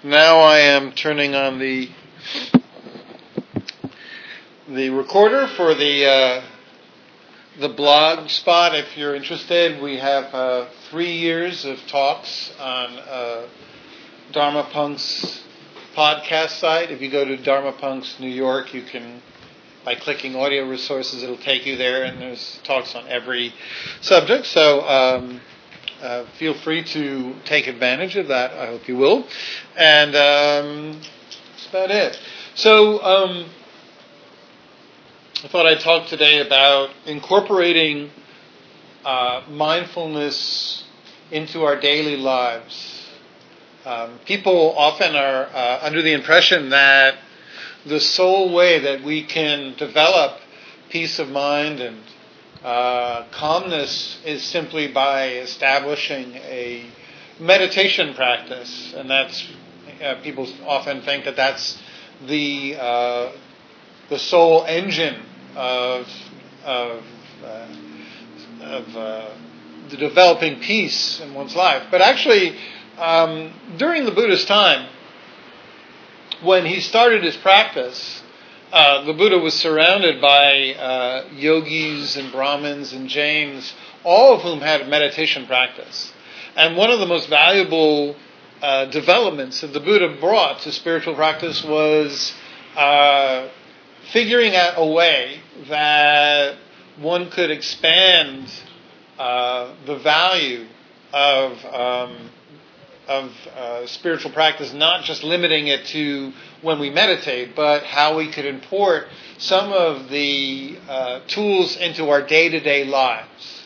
Now I am turning on the recorder for the blog spot. If you're interested, we have 3 years of talks on Dharma Punk's podcast site. If you go to Dharma Punk's New York, you can, by clicking audio resources, it'll take you there, and there's talks on every subject. So feel free to take advantage of that. I hope you will. And that's about it. So I thought I'd talk today about incorporating mindfulness into our daily lives. People often are under the impression that the sole way that we can develop peace of mind and calmness is simply by establishing a meditation practice, and that's people often think that that's the sole engine of the developing peace in one's life. But actually, during the Buddha's time, when he started his practice, the Buddha was surrounded by yogis and Brahmins and Jains, all of whom had meditation practice. And one of the most valuable developments that the Buddha brought to spiritual practice was figuring out a way that one could expand the value of spiritual practice, not just limiting it to when we meditate, but how we could import some of the tools into our day-to-day lives.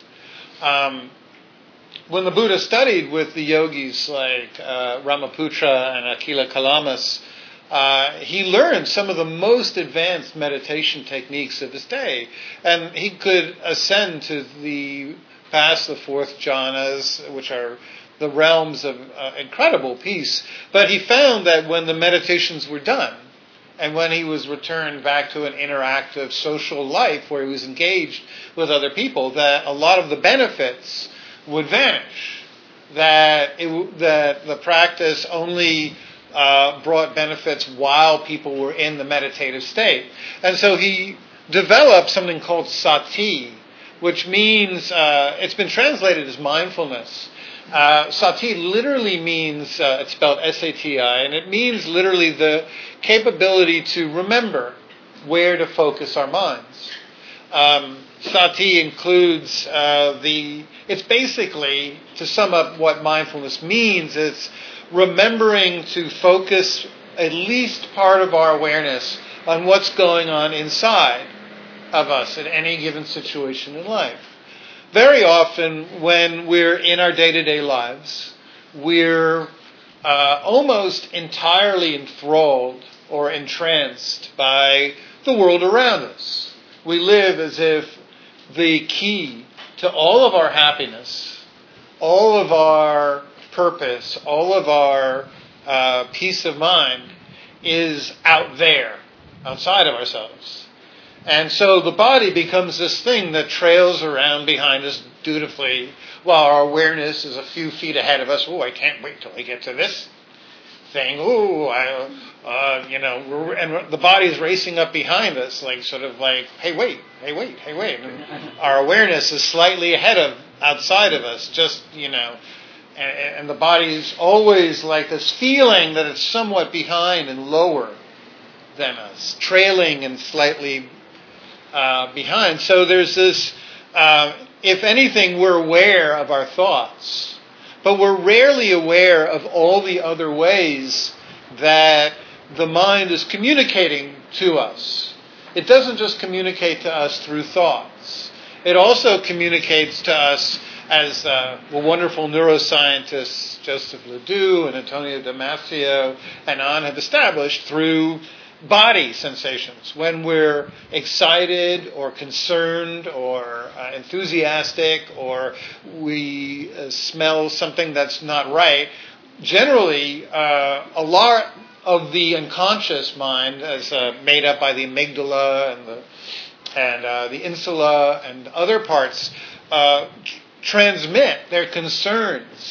When the Buddha studied with the yogis like Ramaputra and Akila Kalamas, he learned some of the most advanced meditation techniques of his day, and he could ascend to past the fourth jhanas, which are the realms of incredible peace. But he found that when the meditations were done, and when he was returned back to an interactive social life where he was engaged with other people, that a lot of the benefits would vanish. That the practice only brought benefits while people were in the meditative state. And so he developed something called sati, which means, it's been translated as mindfulness. Sati literally means, it's spelled S-A-T-I, and it means literally the capability to remember where to focus our minds. Sati includes it's basically, to sum up what mindfulness means, it's remembering to focus at least part of our awareness on what's going on inside of us at any given situation in life. Very often when we're in our day-to-day lives, we're almost entirely enthralled or entranced by the world around us. We live as if the key to all of our happiness, all of our purpose, all of our peace of mind is out there, outside of ourselves. And so the body becomes this thing that trails around behind us dutifully while our awareness is a few feet ahead of us. Oh, I can't wait till I get to this thing. Oh, and the body's racing up behind us, hey, wait. And our awareness is slightly outside of us, and the body's always like this feeling that it's somewhat behind and lower than us, trailing and slightly behind. So there's this, if anything, we're aware of our thoughts, but we're rarely aware of all the other ways that the mind is communicating to us. It doesn't just communicate to us through thoughts. It also communicates to us, as the wonderful neuroscientists Joseph Ledoux and Antonio Damasio and on have established, through body sensations. When we're excited or concerned or enthusiastic, or we smell something that's not right, generally a lot of the unconscious mind, as made up by the amygdala and the insula and other parts, transmit their concerns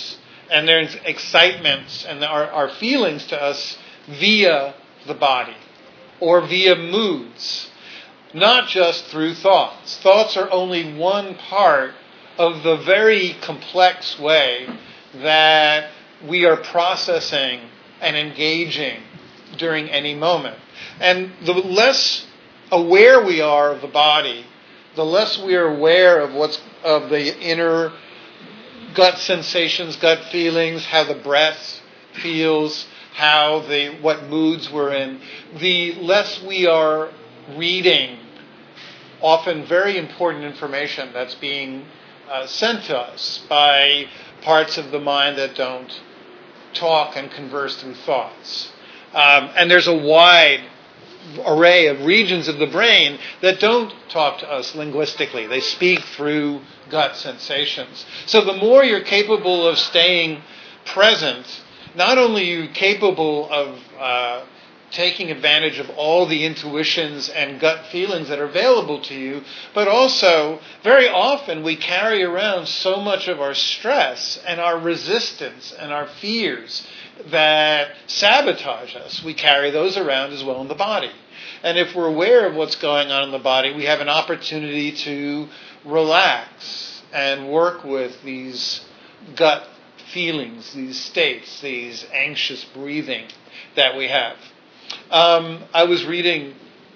and there's excitements and our feelings to us via the body or via moods, not just through thoughts. Thoughts are only one part of the very complex way that we are processing and engaging during any moment. And the less aware we are of the body, the less we are aware of the inner gut sensations, gut feelings, how the breath feels, what moods we're in, the less we are reading often very important information that's being sent to us by parts of the mind that don't talk and converse through thoughts. And there's a wide array of regions of the brain that don't talk to us linguistically. They speak through gut sensations. So the more you're capable of staying present, not only are you capable of taking advantage of all the intuitions and gut feelings that are available to you, but also very often we carry around so much of our stress and our resistance and our fears that sabotage us. We carry those around as well in the body. And if we're aware of what's going on in the body, we have an opportunity to relax and work with these gut feelings, these states, these anxious breathing that we have. I was reading,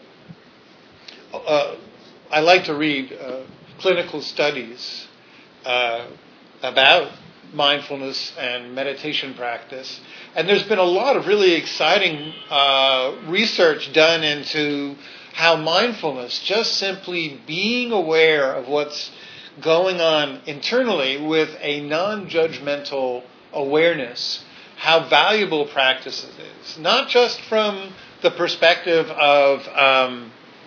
I like to read clinical studies about mindfulness and meditation practice. And there's been a lot of really exciting research done into how mindfulness, just simply being aware of what's going on internally with a non-judgmental awareness, how valuable practice it is. Not just from the perspective of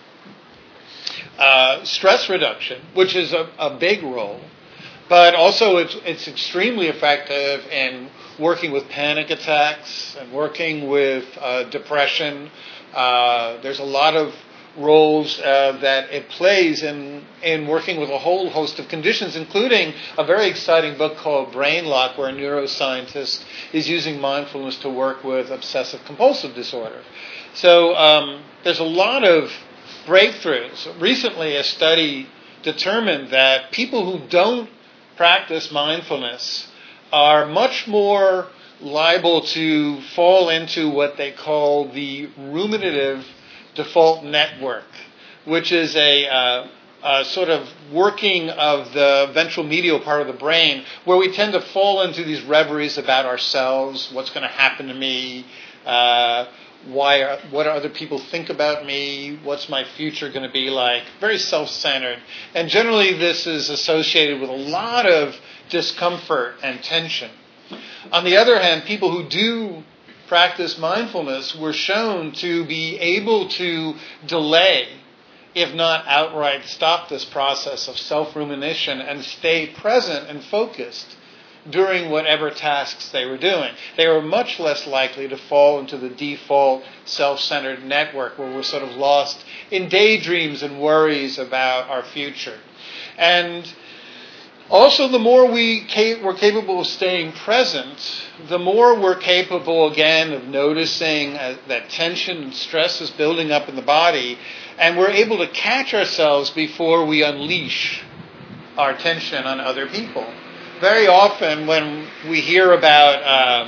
stress reduction, which is a big role, but also it's extremely effective in working with panic attacks and working with depression. There's a lot of roles that it plays in working with a whole host of conditions, including a very exciting book called Brain Lock, where a neuroscientist is using mindfulness to work with obsessive-compulsive disorder. So there's a lot of breakthroughs. Recently, a study determined that people who don't practice mindfulness are much more liable to fall into what they call the ruminative default network, which is a sort of working of the ventral medial part of the brain, where we tend to fall into these reveries about ourselves, what's going to happen to me, what do other people think about me, what's my future going to be like, very self-centered. And generally this is associated with a lot of discomfort and tension. On the other hand, people who do practice mindfulness were shown to be able to delay, if not outright stop, this process of self-rumination and stay present and focused during whatever tasks they were doing. They were much less likely to fall into the default self-centered network where we're sort of lost in daydreams and worries about our future. And also, the more we're capable of staying present, the more we're capable, again, of noticing that tension and stress is building up in the body, and we're able to catch ourselves before we unleash our tension on other people. Very often when we hear about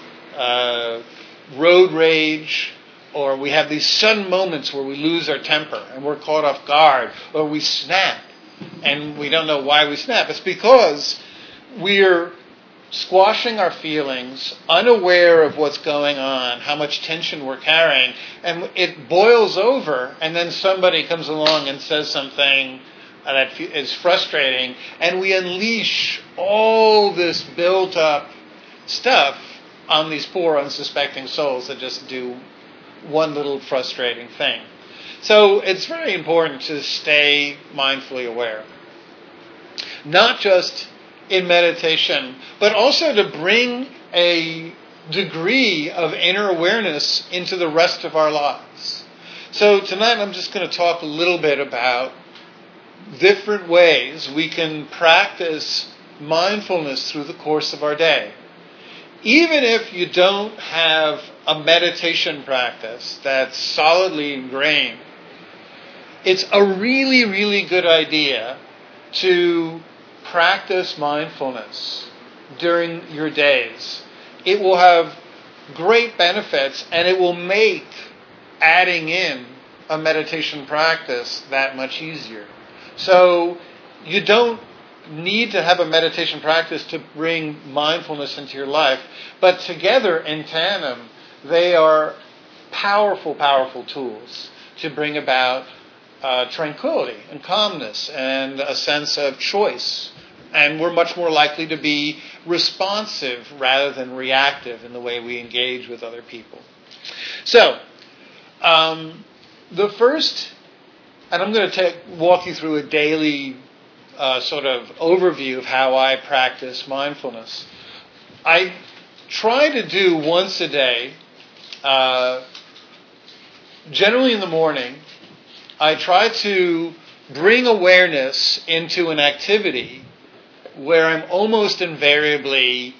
road rage, or we have these sudden moments where we lose our temper and we're caught off guard, or we snap, and we don't know why we snap. It's because we're squashing our feelings, unaware of what's going on, how much tension we're carrying, and it boils over, and then somebody comes along and says something that is frustrating, and we unleash all this built-up stuff on these poor, unsuspecting souls that just do one little frustrating thing. So it's very important to stay mindfully aware. Not just in meditation, but also to bring a degree of inner awareness into the rest of our lives. So tonight I'm just going to talk a little bit about different ways we can practice mindfulness through the course of our day. even if you don't have a meditation practice that's solidly ingrained, it's a really, really good idea to practice mindfulness during your days. It will have great benefits, and it will make adding in a meditation practice that much easier. So you don't need to have a meditation practice to bring mindfulness into your life, but together in tandem, they are powerful, powerful tools to bring about tranquility and calmness and a sense of choice. And we're much more likely to be responsive rather than reactive in the way we engage with other people. So, the first, and I'm going to walk you through a daily sort of overview of how I practice mindfulness. I try to do once a day, generally in the morning. I try to bring awareness into an activity where I'm almost invariably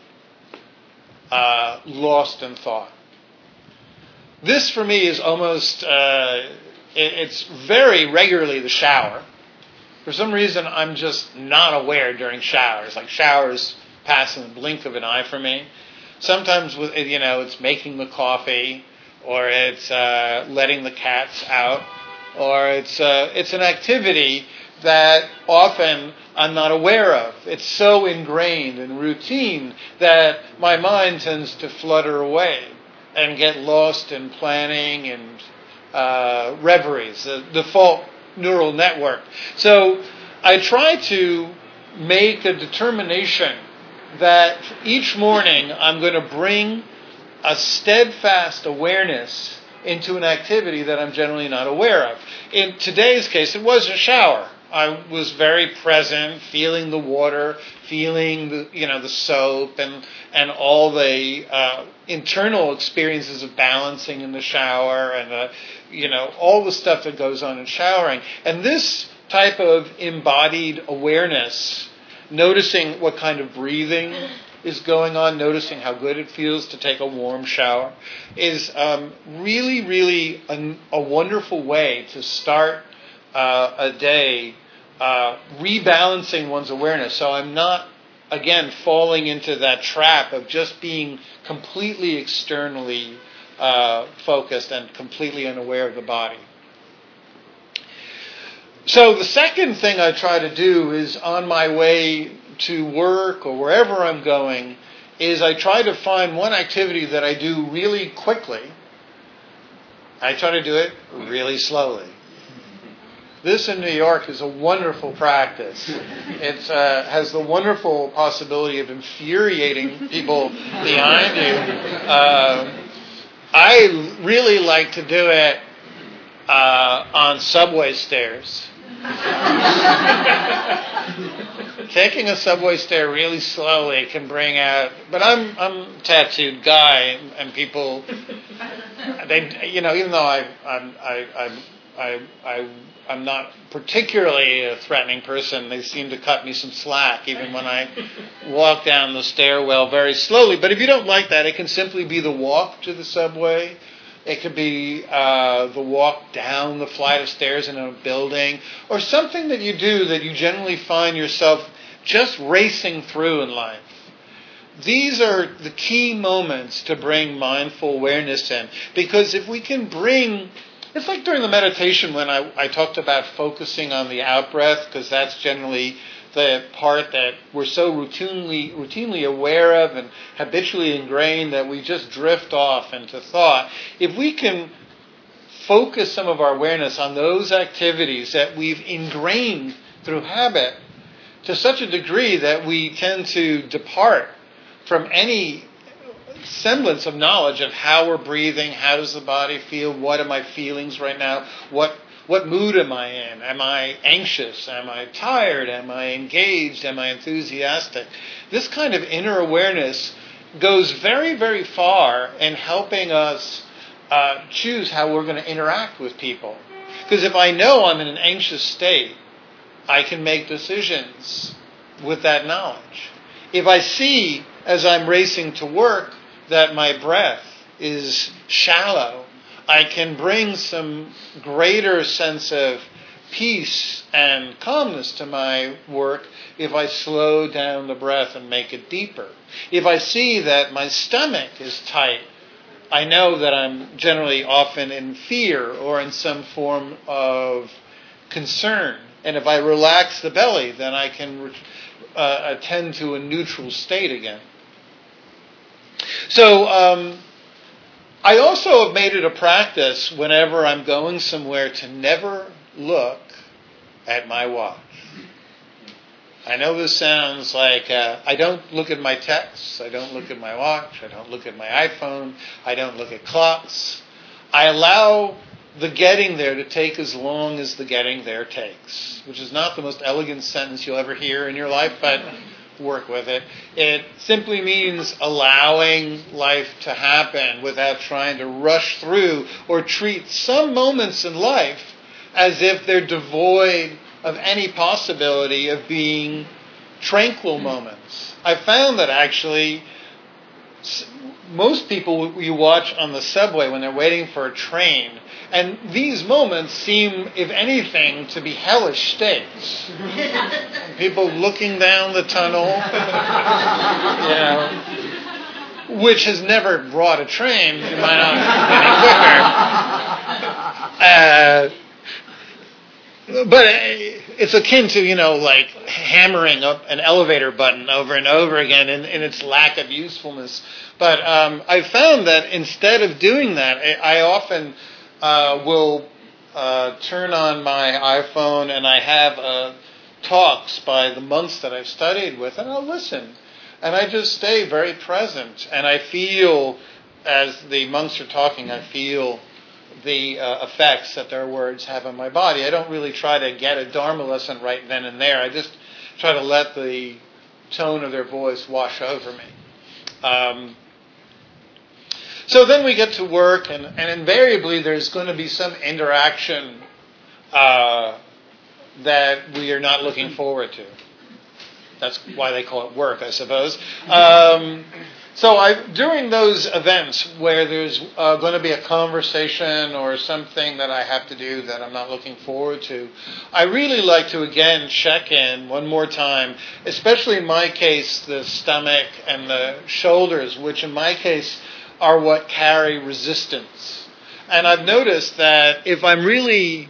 lost in thought. This for me is almost, it's very regularly the shower. For some reason, I'm just not aware during showers. Like showers pass in the blink of an eye for me. Sometimes, it's making the coffee, or it's letting the cats out, or it's an activity that often I'm not aware of. It's so ingrained and routine that my mind tends to flutter away and get lost in planning and reveries, the default neural network. So I try to make a determination that each morning I'm going to bring a steadfast awareness into an activity that I'm generally not aware of. In today's case, it was a shower. I was very present, feeling the water, feeling the soap, and all the internal experiences of balancing in the shower, and all the stuff that goes on in showering. And this type of embodied awareness, noticing what kind of breathing is going on, noticing how good it feels to take a warm shower, is really, really a wonderful way to start a day rebalancing one's awareness. So I'm not, again, falling into that trap of just being completely externally focused and completely unaware of the body. So the second thing I try to do is on my way to work or wherever I'm going, is I try to find one activity that I do really quickly. I try to do it really slowly. This in New York is a wonderful practice. It has the wonderful possibility of infuriating people behind you. I really like to do it on subway stairs. Taking a subway stair really slowly can bring out. But I'm a tattooed guy, and people, even though I'm not particularly a threatening person, they seem to cut me some slack even when I walk down the stairwell very slowly. But if you don't like that, it can simply be the walk to the subway. It could be the walk down the flight of stairs in a building, or something that you do that you generally find yourself just racing through in life. These are the key moments to bring mindful awareness in, because if we can bring, it's like during the meditation when I talked about focusing on the out-breath, because that's generally the part that we're so routinely aware of and habitually ingrained that we just drift off into thought. If we can focus some of our awareness on those activities that we've ingrained through habit to such a degree that we tend to depart from any semblance of knowledge of how we're breathing, how does the body feel, what are my feelings right now, what mood am I in? Am I anxious? Am I tired? Am I engaged? Am I enthusiastic? This kind of inner awareness goes very, very far in helping us choose how we're going to interact with people. Because if I know I'm in an anxious state, I can make decisions with that knowledge. If I see as I'm racing to work that my breath is shallow, I can bring some greater sense of peace and calmness to my work if I slow down the breath and make it deeper. If I see that my stomach is tight, I know that I'm generally often in fear or in some form of concern. And if I relax the belly, then I can attend to a neutral state again. So I also have made it a practice whenever I'm going somewhere to never look at my watch. I know this sounds like I don't look at my texts, I don't look at my watch, I don't look at my iPhone, I don't look at clocks. I allow the getting there to take as long as the getting there takes, which is not the most elegant sentence you'll ever hear in your life, but work with it. It simply means allowing life to happen without trying to rush through or treat some moments in life as if they're devoid of any possibility of being tranquil moments. I found that actually most people you watch on the subway when they're waiting for a train, and these moments seem, if anything, to be hellish states. People looking down the tunnel, which has never brought a train, it might not any quicker. But it's akin to, like hammering up an elevator button over and over again in its lack of usefulness. But I found that instead of doing that, I often will turn on my iPhone and I have talks by the monks that I've studied with, and I'll listen. And I just stay very present. And I feel, as the monks are talking, I feel the effects that their words have on my body. I don't really try to get a Dharma lesson right then and there. I just try to let the tone of their voice wash over me. So then we get to work, and invariably there's going to be some interaction that we are not looking forward to. That's why they call it work, I suppose. So during those events where there's going to be a conversation or something that I have to do that I'm not looking forward to, I really like to again check in one more time, especially in my case, the stomach and the shoulders, which in my case are what carry resistance. And I've noticed that if I'm really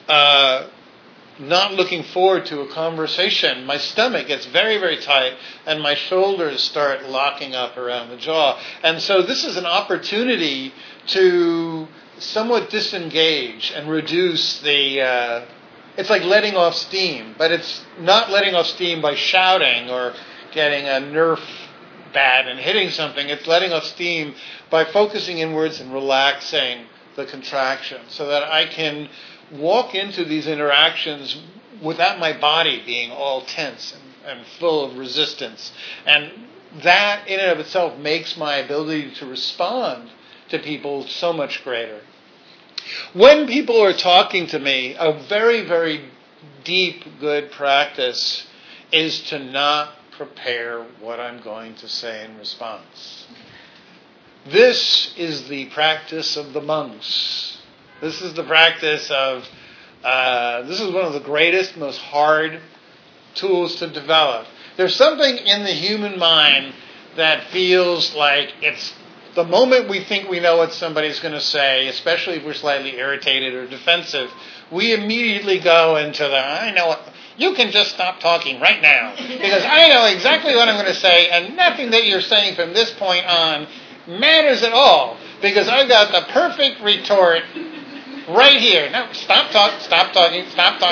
not looking forward to a conversation, my stomach gets very, very tight and my shoulders start locking up around the jaw. And so this is an opportunity to somewhat disengage and reduce the... it's like letting off steam, but it's not letting off steam by shouting or getting a Nerf bat and hitting something. It's letting off steam by focusing inwards and relaxing the contraction so that I can walk into these interactions without my body being all tense and full of resistance. And that in and of itself makes my ability to respond to people so much greater. When people are talking to me, a very, very deep, good practice is to not prepare what I'm going to say in response. This is the practice of the monks. This is the practice of, this is one of the greatest, most hard tools to develop. There's something in the human mind that feels like it's the moment we think we know what somebody's going to say, especially if we're slightly irritated or defensive, we immediately go into the, I know what, you can just stop talking right now, because I know exactly what I'm going to say, and nothing that you're saying from this point on matters at all, because I've got the perfect retort right here. No, stop talking, stop. You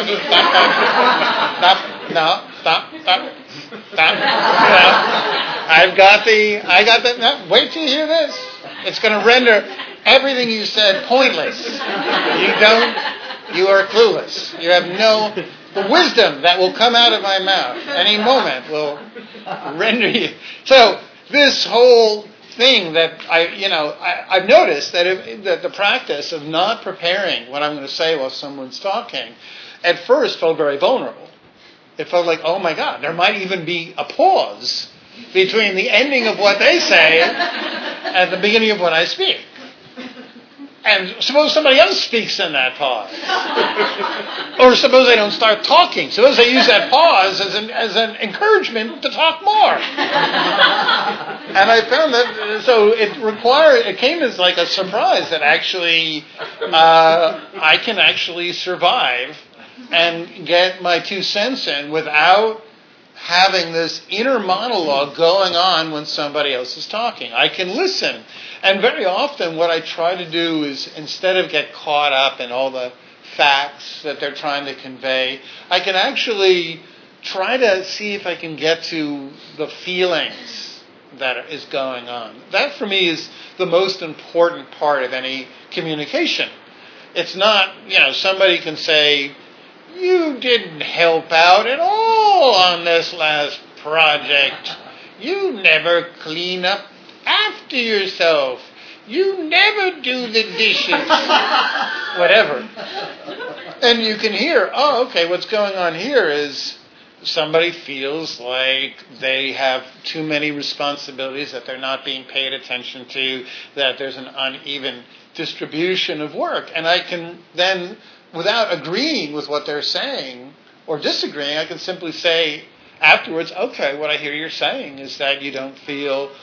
know, no, wait till you hear this. It's going to render everything you said pointless. You are clueless. You have the wisdom that will come out of my mouth any moment will render you. So this whole thing that I've noticed that the practice of not preparing what I'm going to say while someone's talking at first felt very vulnerable. It felt like, oh my God, there might even be a pause between the ending of what they say and the beginning of what I speak. And suppose somebody else speaks in that pause. Or suppose they don't start talking. Suppose they use that pause as an encouragement to talk more. And I found that, so it came as like a surprise that actually I can actually survive and get my 2 cents in without having this inner monologue going on when somebody else is talking. I can listen. And very often what I try to do is, instead of get caught up in all the facts that they're trying to convey, I can actually try to see if I can get to the feelings that is going on. That for me is the most important part of any communication. It's not, somebody can say, "You didn't help out at all on this last project. You never clean up after yourself. You never do the dishes." Whatever. And you can hear, okay, what's going on here is somebody feels like they have too many responsibilities, that they're not being paid attention to, that there's an uneven distribution of work. And I can then, without agreeing with what they're saying or disagreeing, I can simply say afterwards, okay, what I hear you're saying is that you don't feel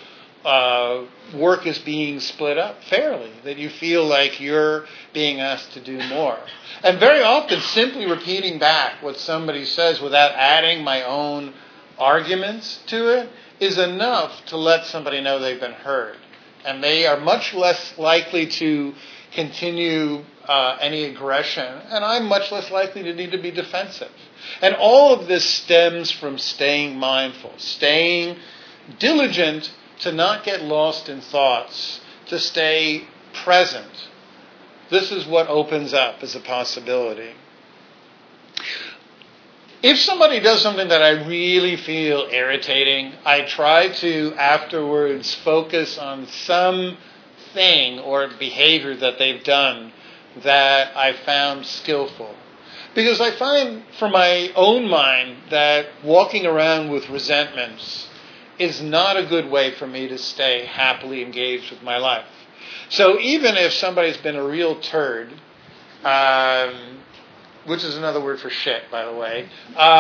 work is being split up fairly, that you feel like you're being asked to do more. And very often simply repeating back what somebody says without adding my own arguments to it is enough to let somebody know they've been heard. And they are much less likely to continue any aggression, and I'm much less likely to need to be defensive. And all of this stems from staying mindful, staying diligent to not get lost in thoughts, to stay present. This is what opens up as a possibility. If somebody does something that I really feel irritating, I try to afterwards focus on some thing or behavior that they've done that I found skillful. Because I find for my own mind that walking around with resentments is not a good way for me to stay happily engaged with my life. So even if somebody's been a real turd, which is another word for shit, by the way,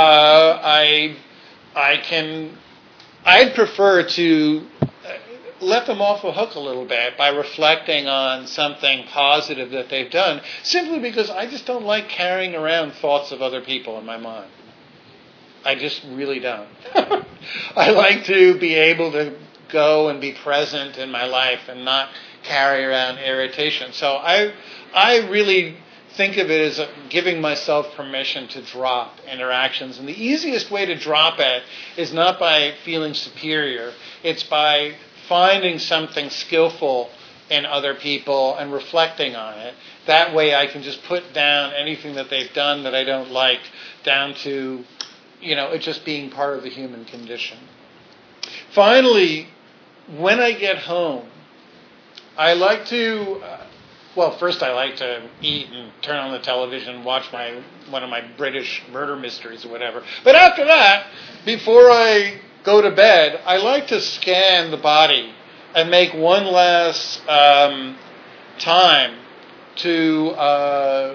I'd prefer to let them off the hook a little bit by reflecting on something positive that they've done, simply because I just don't like carrying around thoughts of other people in my mind. I just really don't. I like to be able to go and be present in my life and not carry around irritation. So I really think of it as giving myself permission to drop interactions. And the easiest way to drop it is not by feeling superior. It's by finding something skillful in other people and reflecting on it. That way I can just put down anything that they've done that I don't like, down to, it just being part of the human condition. Finally, when I get home, I like to, first I like to eat and turn on the television and watch one of my British murder mysteries or whatever. But after that, before I go to bed, I like to scan the body and make one last time to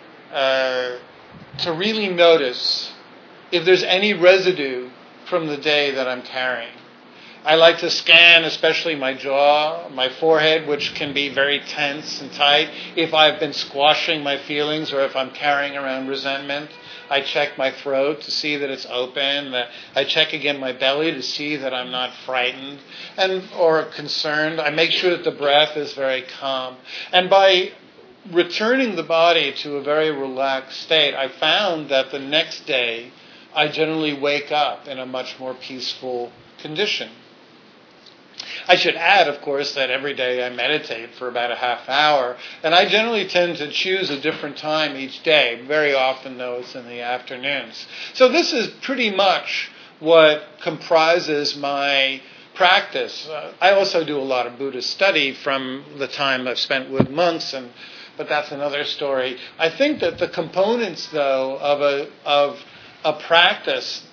really notice if there's any residue from the day that I'm carrying. I like to scan especially my jaw, my forehead, which can be very tense and tight, if I've been squashing my feelings or if I'm carrying around resentment. I check my throat to see that it's open. I check again my belly to see that I'm not frightened or concerned. I make sure that the breath is very calm. And by returning the body to a very relaxed state, I found that the next day I generally wake up in a much more peaceful condition. I should add, of course, that every day I meditate for about a half hour, and I generally tend to choose a different time each day. Very often, though, it's in the afternoons. So this is pretty much what comprises my practice. I also do a lot of Buddhist study from the time I've spent with monks, but that's another story. I think that the components, though, of a practice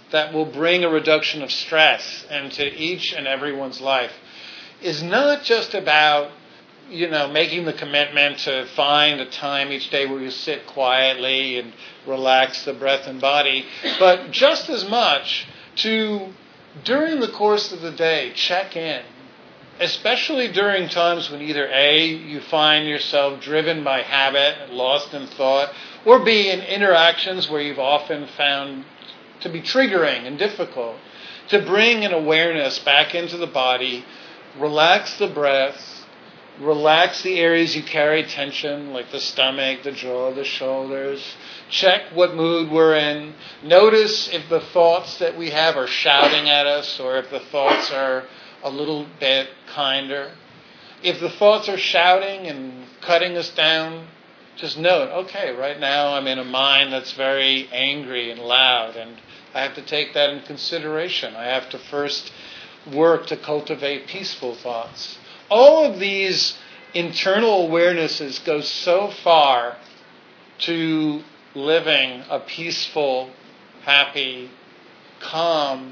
that will bring a reduction of stress into each and everyone's life is not just about, making the commitment to find a time each day where you sit quietly and relax the breath and body, but just as much to, during the course of the day, check in, especially during times when either A, you find yourself driven by habit and lost in thought, or B, in interactions where you've often found to be triggering and difficult, to bring an awareness back into the body, relax the breath, relax the areas you carry tension, like the stomach, the jaw, the shoulders. Check what mood we're in. Notice if the thoughts that we have are shouting at us or if the thoughts are a little bit kinder. If the thoughts are shouting and cutting us down, just note, okay, right now I'm in a mind that's very angry and loud, and I have to take that in consideration. I have to first work to cultivate peaceful thoughts. All of these internal awarenesses go so far to living a peaceful, happy, calm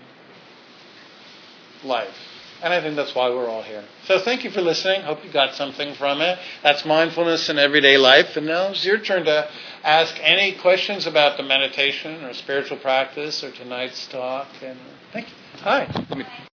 life. And I think that's why we're all here. So thank you for listening. Hope you got something from it. That's mindfulness in everyday life. And now it's your turn to ask any questions about the meditation or spiritual practice or tonight's talk. And thank you. Hi.